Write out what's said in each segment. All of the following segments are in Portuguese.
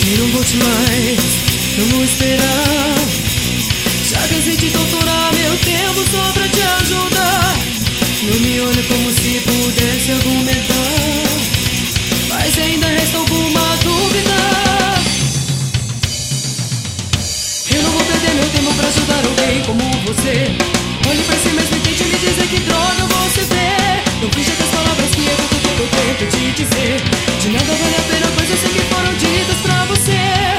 E não vou te mais, não vou esperar. Já cansei de torturar meu tempo só pra te ajudar. Não me olha como se pudesse argumentar, mas ainda resta alguma dúvida. Eu não vou perder meu tempo pra ajudar alguém como você. Olhe pra si mesmo e tente me dizer que droga você vê. Não finja que as palavras que eu tento te dizer de nada vale a pena, pois eu sei que foram ditas pra você.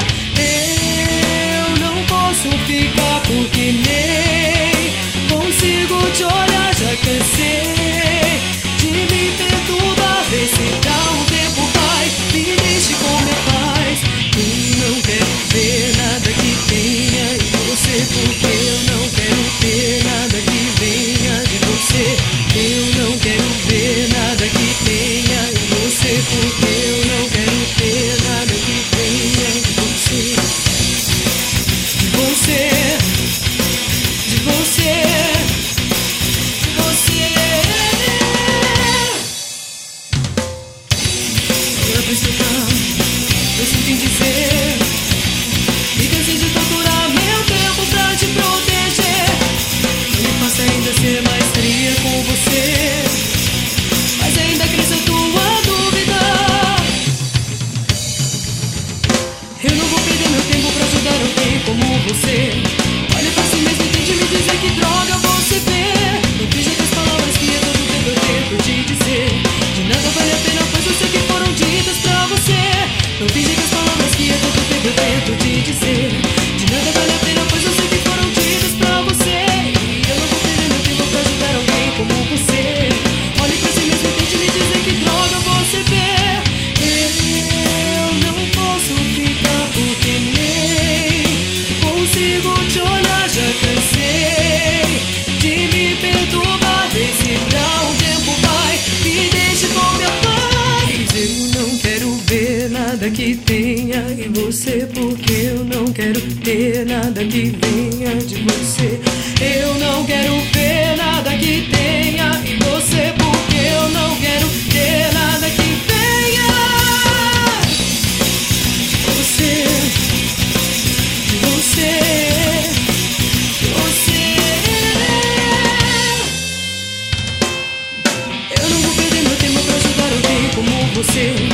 Eu não posso ficar porque nem consigo te olhar. Já cansei de me perturbar. Vê se dá um tempo, vai, me deixe como é paz. Eu não quero ver nada que tenha em você, porque eu não quero ter nada que venha de você. Eu não quero ver nada que tenha em você, porque eu não quero ter nada que venha de você. De você, de você, de você. Agora pra explicar, eu sei quem dizer. E cansei de torturar meu tempo pra te proteger. Não me faça ainda ser mais fria com você, mas ainda cresce a tua dúvida. Eu não vou perder meu tempo pra ajudar alguém como você. Olha pra si mesmo e tente me dizer que droga você vê. Não finja que as palavras que eu todo tempo eu tento te dizer de nada vale a pena, pois eu sei que foram ditas pra você. Não finja que as palavras que eu todo tempo eu tento te dizer de nada vale a pena, pois eu sei que foram ditas pra você. E eu não vou perder meu tempo pra ajudar alguém como você. Olhe pra si mesmo e tente me dizer que droga você vê. Eu não posso ficar porque nem consigo te olhar. Já cansei de me perturbar. Vê se dá um tempo, vai, me deixe com minha paz. Eu não quero ver nada que tenha em você, porque eu não quero ter nada que venha de você. Eu não quero ver nada que tenha em você, porque eu não quero ter nada que venha de você, de você, de você. Eu não vou perder meu tempo pra ajudar alguém como você.